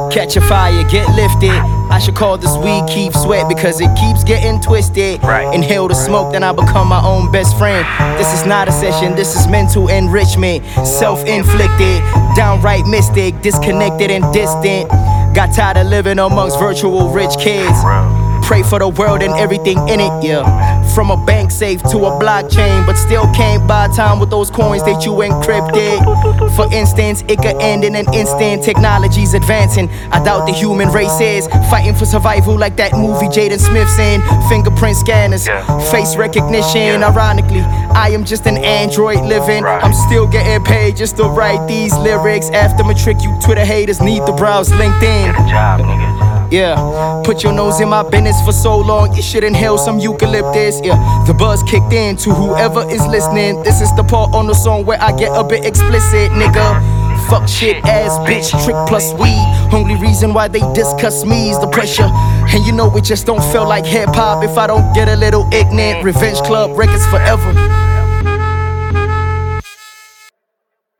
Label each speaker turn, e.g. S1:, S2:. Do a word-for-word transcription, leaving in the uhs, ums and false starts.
S1: Catch a fire, get lifted. I should call this weed Keep Sweat because it keeps getting twisted.
S2: Right.
S1: Inhale the smoke, then I become my own best friend. This is not a session, this is mental enrichment. Self-inflicted, downright mystic, disconnected and distant. Got tired of living amongst virtual rich kids. Pray for the world and everything in it, yeah. From a bank safe to a blockchain, but still can't buy time with those coins that you encrypted. For instance, it could end in an instant. Technology's advancing. I doubt the human race is fighting for survival like that movie Jaden Smith's in. Fingerprint scanners, face recognition. Ironically, I am just an android living. I'm still getting paid just to write these lyrics. After matric, you Twitter haters need to browse LinkedIn.
S2: Get a job, nigga.
S1: Yeah, put your nose in my business for so long, you should inhale some eucalyptus. Yeah, the buzz kicked in to whoever is listening. This is the part on the song where I get a bit explicit, nigga. Fuck shit ass bitch, trick plus weed. Only reason why they discuss me is the pressure. And you know it just don't feel like hip hop if I don't get a little ignorant. Revenge Club records forever.